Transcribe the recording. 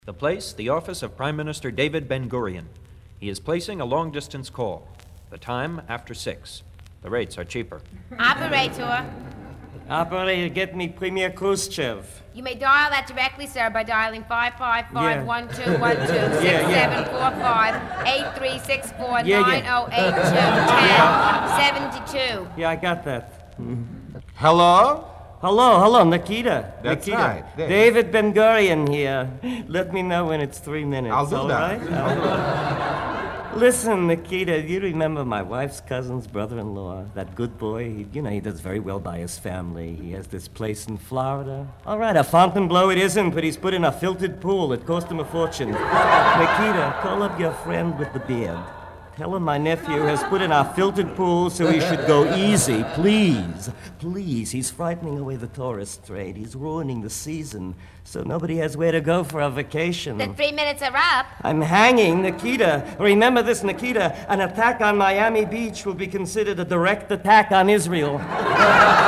The place, the office of Prime Minister David Ben-Gurion. He is placing a long-distance call. The time, after 6. The rates are cheaper. Operator. Operator, get me Premier Khrushchev. You may dial that directly, sir, by dialing 555-1212-6745-8364-9082-1072. Yeah, I got that. Hello? Hello, Nikita. That's Nikita. right, Dave. David Ben-Gurion here. Let me know when it's 3 minutes. I'll do all that. right? Listen, Nikita, you remember my wife's cousin's brother-in-law, that good boy? He does very well by his family. He has this place in Florida. All right, a Fontainebleau it isn't, but he's put in a filtered pool. It cost him a fortune. Nikita, call up your friend with the beard. Tell him my nephew has put in our filtered pool, so he should go easy. Please. He's frightening away the tourist trade. He's ruining the season, so nobody has where to go for a vacation. The 3 minutes are up. I'm hanging, Nikita. Remember this, Nikita. An attack on Miami Beach will be considered a direct attack on Israel.